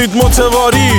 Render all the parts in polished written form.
فرشید متواری.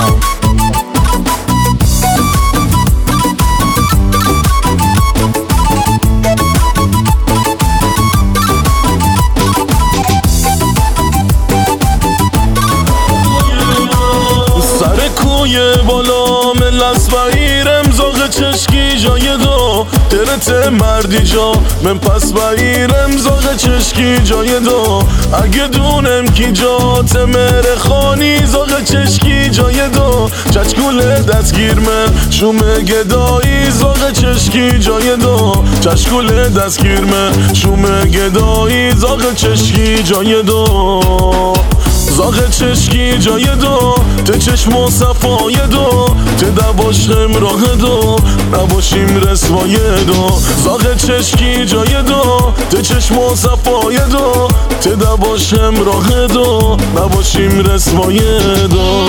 سر کوی بالا ملس بایرم زاغ چشکی جای دو درت مردی جا من پس بایرم زاغ چشکی جای دو اگه دونم کی جا تمر خانی زاغ چشکی جای دو چشکول دستگیر من شوم گدایی زاغ چشکی جای دو چشکول دستگیر من شوم گدایی زاغ چشکی جای دو زاغ چشکی جای دو ته چشم و صفای دو ته دباشم راه دو نباشیم رسوای دو زاغ چشکی جای دو ته چشم و صفای دو ته دباشم راه دو نباشیم رسوای دو.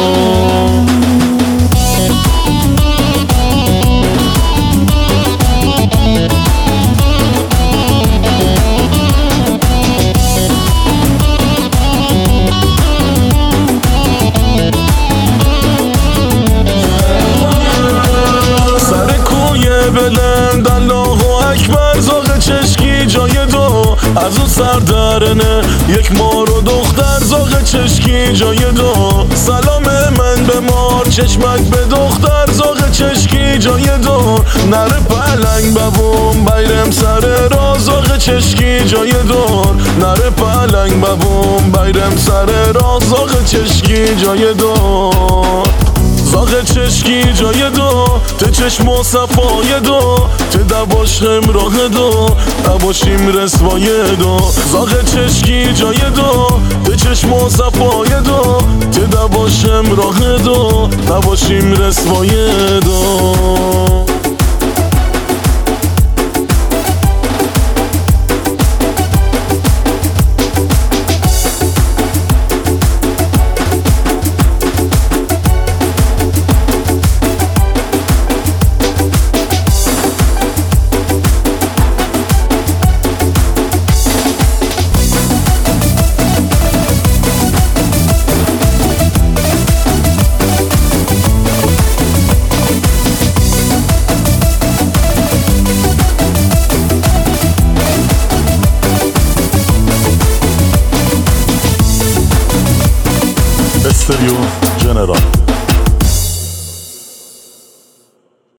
بلند الله اکبر زاغ چشکی جای دو از اون سردرنه یک مار و دختر زاغ چشکی جای دو سلام من به مار چشمک به دختر زاغ چشکی جای دو نره پلنگ ببوم بیرم سر را زاغ چشکی جای دور نره پلنگ ببوم بیرم سر را زاغ چشکی جای دور زاغ چشکی جای دو ته چشم و صفای دو ته دباشم راه دو نباشیم رسوای دو زاغ چشکی جای دو ته چشم و صفای دو ته دباشم راه دو نباشیم رسوای دو.